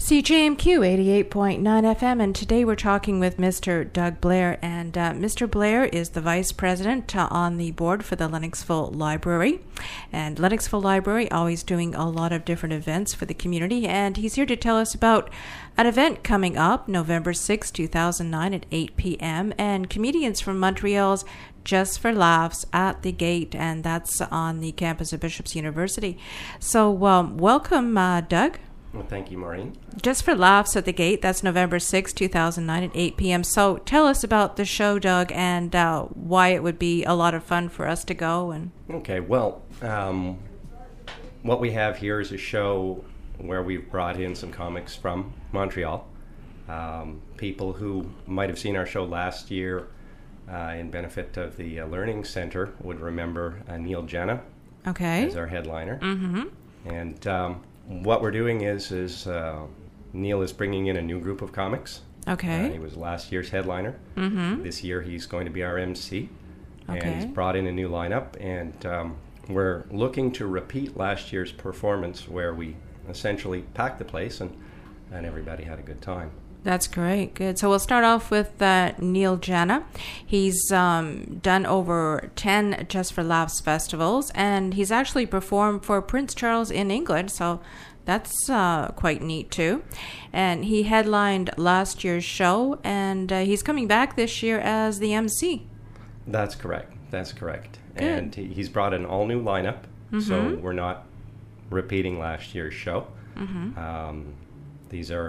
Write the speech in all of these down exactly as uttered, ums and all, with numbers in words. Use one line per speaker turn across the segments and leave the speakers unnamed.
C J M Q eighty-eight point nine F M, and today we're talking with Mister Doug Blair, and uh, Mister Blair is the Vice President uh, on the board for the Lennoxville Library, and Lennoxville Library always doing a lot of different events for the community, and he's here to tell us about an event coming up November sixth, two thousand nine at eight p.m., and comedians from Montreal's Just for Laughs at the Gate, and that's on the campus of Bishop's University. So um, welcome, uh, Doug.
Well, thank you, Maureen.
Just for Laughs at the Gate, that's November sixth, two thousand nine at eight p.m. So tell us about the show, Doug, and uh, why it would be a lot of fun for us to go. And
Okay, well, um, what we have here is a show where we've brought in some comics from Montreal. Um, people who might have seen our show last year uh, in benefit of the uh, Learning Center would remember uh, Neil Jenna
okay.
as our headliner.
Mm-hmm.
And um, what we're doing is, is uh, Neil is bringing in a new group of comics.
Okay.
Uh, he was last year's headliner.
Mm-hmm.
This year he's going to be our M C.
Okay.
And he's brought in a new lineup. And um, we're looking to repeat last year's performance where we essentially packed the place and, and everybody had a good time.
That's great. Good. So we'll start off with uh, Neil Jenna. He's um, done over ten Just for Laughs festivals, and he's actually performed for Prince Charles in England, so that's uh, quite neat too. And he headlined last year's show, and uh, he's coming back this year as the M C.
That's correct. That's correct.
Good.
And he, he's brought an all-new lineup,
Mm-hmm.
so we're not repeating last year's show.
Mm-hmm.
Um, these are,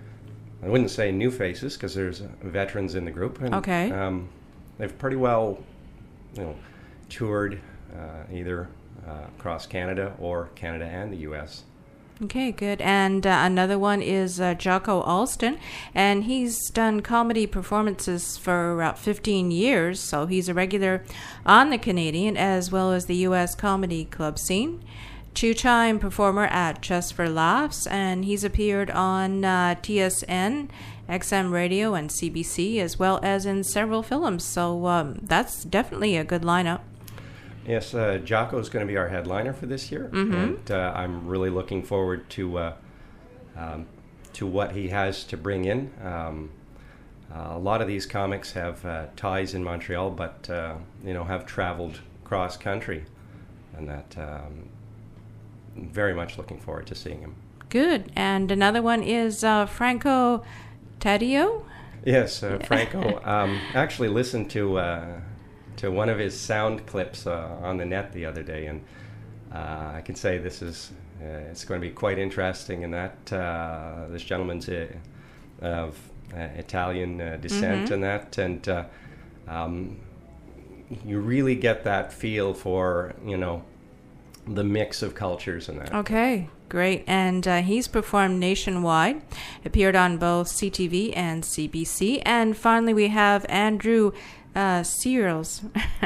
I wouldn't say new faces because there's veterans in the group. And,
Okay.
Um, they've pretty well, you know, toured uh, either uh, across Canada or Canada and the U S.
Okay, good. And uh, another one is uh, Jocko Alston, and he's done comedy performances for about fifteen years, so he's a regular on the Canadian as well as the U S comedy club scene. Two-time performer at Just for Laughs, and he's appeared on uh, T S N, X M Radio, and C B C, as well as in several films, so um, that's definitely a good lineup.
Yes, uh, Jocko's going to be our headliner for this year,
Mm-hmm.
and uh, I'm really looking forward to uh, um, to what he has to bring in. Um, uh, a lot of these comics have uh, ties in Montreal, but uh, you know have traveled cross country, and that um, very much looking forward to seeing him.
Good. And another one is uh, Franco Taddeo.
Yes, uh, Franco. um, actually listened to. Uh, to one of his sound clips uh, on the net the other day, and uh, I can say this is uh, it's going to be quite interesting in that uh, this gentleman's uh, of uh, Italian uh, descent
Mm-hmm.
and that, and uh, um, you really get that feel for, you know, the mix of cultures and that.
Okay, great. And uh, he's performed nationwide, appeared on both C T V and C B C. And finally, we have Andrew uh, Searles.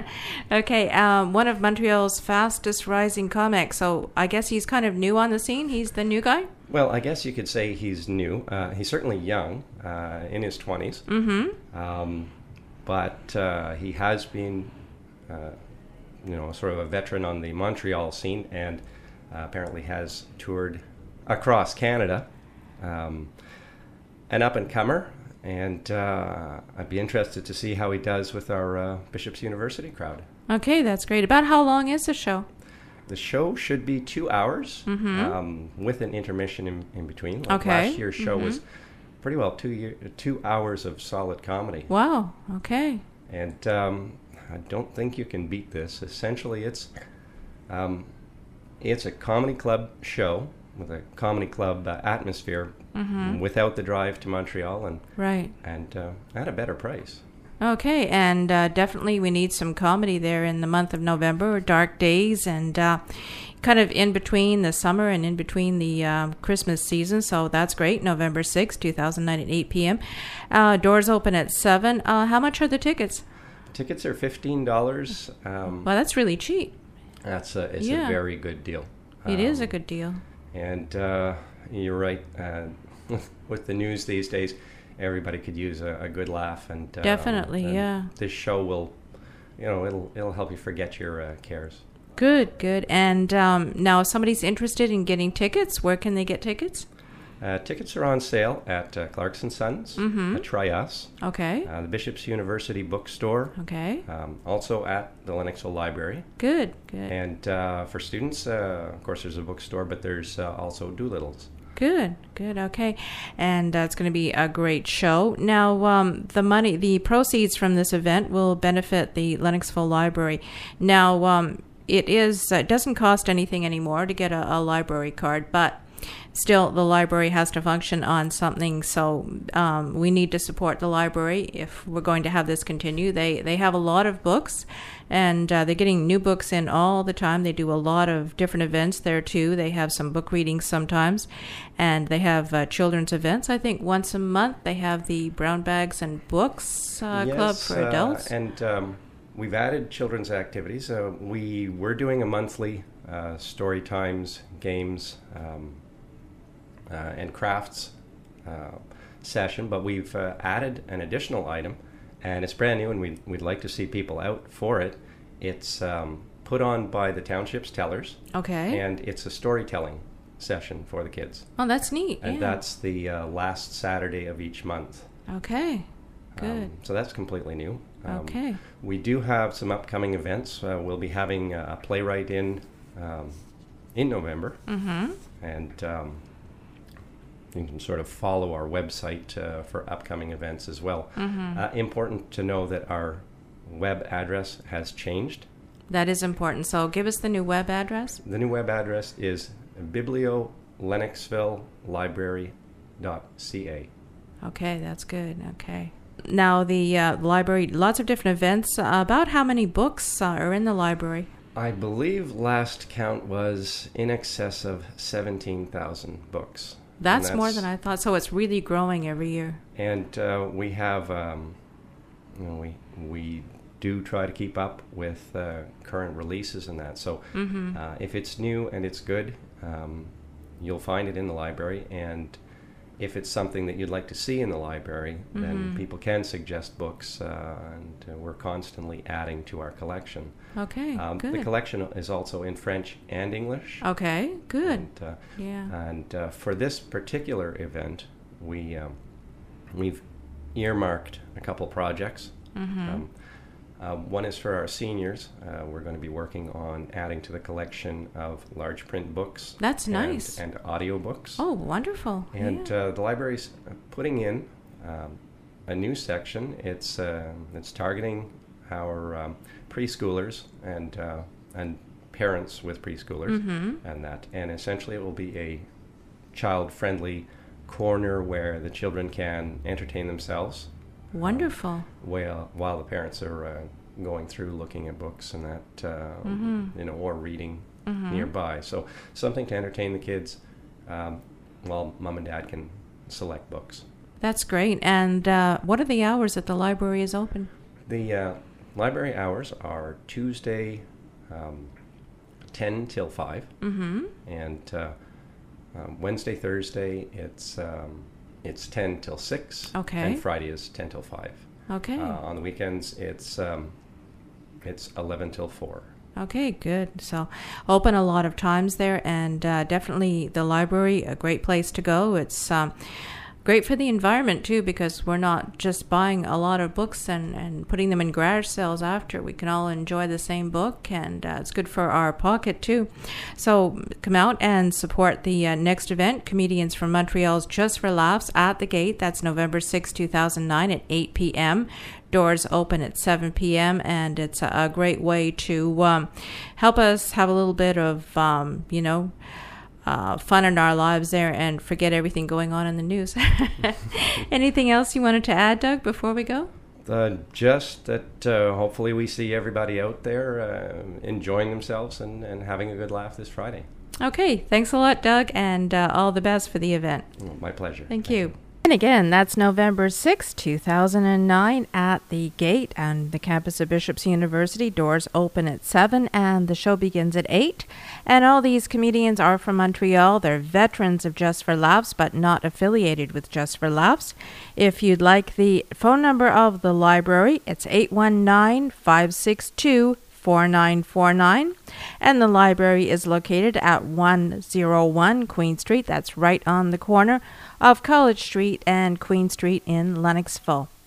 Okay, um, one of Montreal's fastest rising comics. So I guess he's kind of new on the scene. He's the new guy?
Well, I guess you could say he's new. Uh, he's certainly young, uh, in his twenties.
Mm-hmm.
Um, but uh, he has been, uh, you know, sort of a veteran on the Montreal scene, and uh, apparently has toured across Canada. Um, an up-and-comer, and uh, I'd be interested to see how he does with our uh, Bishop's University crowd.
Okay, that's great. About how long is the show?
The show should be two hours,
Mm-hmm.
um, with an intermission in, in between. Like
Okay.
Last year's show
Mm-hmm.
was pretty well two year, two hours of solid comedy.
Wow, okay.
And um, I don't think you can beat this. Essentially, it's um, it's a comedy club show with a comedy club uh, atmosphere,
Mm-hmm.
without the drive to Montreal, and
Right.
and uh, at a better price.
Okay, and uh, definitely we need some comedy there in the month of November, dark days, and uh, kind of in between the summer and in between the um, Christmas season, so that's great. November sixth, two thousand nine at eight p.m. Uh, doors open at seven. Uh, how much are the tickets?
Tickets are fifteen dollars. Um,
Well, that's really cheap.
that's a, it's
Yeah.
a very good deal.
It is a
Um,
good deal.
And uh, you're right. Uh, with the news these days, everybody could use a, a good laugh, and uh,
Definitely,
and
yeah.
This show will, you know, it'll it'll help you forget your uh, cares.
Good, good. And um, now, if somebody's interested in getting tickets, where can they get tickets?
Uh, tickets are on sale at uh, Clarkson Sons,
Mm-hmm.
at Try Us,
Okay.
uh, the Bishop's University Bookstore,
Okay.
um, also at the Lennoxville Library.
Good. Good.
And uh, for students, uh, of course, there's a bookstore, but there's uh, also Doolittle's.
Good, good, okay. And uh, it's going to be a great show. Now, um, the money, the proceeds from this event will benefit the Lennoxville Library. Now, um, it is, uh, it doesn't cost anything anymore to get a, a library card, but still the library has to function on something, so um, we need to support the library if we're going to have this continue. They they have a lot of books, and uh, they're getting new books in all the time. They do a lot of different events there too. They have some book readings sometimes, and they have uh, children's events. I think once a month they have the Brown Bags and Books uh,
yes,
Club for
uh,
adults.
and um, we've added children's activities. Uh, we were doing a monthly uh, story times, games, um, uh, and crafts uh, session, but we've uh, added an additional item, and it's brand new, and we'd, we'd like to see people out for it. It's um, put on by the township's tellers,
Okay.
and it's a storytelling session for the kids.
Oh, that's neat.
And
yeah.
that's the uh, last Saturday of each month.
Okay. Good.
Um, so that's completely new. Um,
Okay.
We do have some upcoming events. Uh, we'll be having a playwright in um, in November,
Mm-hmm.
and um, you can sort of follow our website uh, for upcoming events as well.
Mm-hmm.
Uh, important to know that our web address has changed.
That is important. So give us the new web address.
The new web address is biblio lennoxville library dot c a.
Okay, that's good. Okay. Now, the uh, library, lots of different events. Uh, about how many books uh, are in the library?
I believe last count was in excess of seventeen thousand books.
That's,
And
more than I thought. So it's really growing every year.
And uh, we have, um, you know, we we do try to keep up with uh, current releases and that. So
Mm-hmm.
uh, if it's new and it's good, um, you'll find it in the library. And if it's something that you'd like to see in the library, then
Mhm.
people can suggest books, uh, and uh, we're constantly adding to our collection.
Okay,
Um,
good.
the collection is also in French and English.
Okay, good.
And, uh,
Yeah.
and uh, for this particular event, we um, we've earmarked a couple projects.
Mm-hmm.
Um, uh, one is for our seniors. Uh, we're going to be working on adding to the collection of large print books.
That's
and,
nice.
And audio books.
Oh, wonderful.
And
yeah.
uh, the library's putting in um, a new section. It's uh, it's targeting our um, preschoolers and uh, and parents with preschoolers
Mhm.
and that. And essentially, it will be a child-friendly corner where the children can entertain themselves
Wonderful.
while while the parents are uh, going through looking at books and that, uh,
Mhm.
you know, or reading
Mhm.
nearby. So something to entertain the kids um, while mom and dad can select books.
That's great. And uh, what are the hours that the library is open?
The uh, library hours are Tuesday, um, ten till five,
Mm-hmm.
and uh, um, Wednesday, Thursday, it's um, it's ten till six.
Okay.
And Friday is ten till five.
Okay.
Uh, on the weekends, it's um, it's eleven till four.
Okay, good. So open a lot of times there, and uh, definitely the library, a great place to go. It's um, great for the environment too, because we're not just buying a lot of books and, and putting them in garage sales after. We can all enjoy the same book, and uh, it's good for our pocket too. So come out and support the uh, next event, Comedians from Montreal's Just for Laughs at the Gate. That's November sixth, two thousand nine at eight p.m. Doors open at seven p.m. and it's a, a great way to um, help us have a little bit of, um, you know, uh, fun in our lives there and forget everything going on in the news. Anything else you wanted to add, Doug, before we go?
Uh, just that uh, hopefully we see everybody out there uh, enjoying themselves and, and having a good laugh this Friday.
Okay, thanks a lot, Doug, and uh, all the best for the event.
Oh, my pleasure.
Thank,
Thank
you.
you.
And again, that's November sixth, two thousand nine at the Gate on the campus of Bishop's University. Doors open at seven and the show begins at eight. And all these comedians are from Montreal. They're veterans of Just for Laughs, but not affiliated with Just for Laughs. If you'd like the phone number of the library, it's eight one nine, five six two, four nine four nine. And the library is located at one oh one Queen Street. That's right on the corner of College Street and Queen Street in Lennoxville.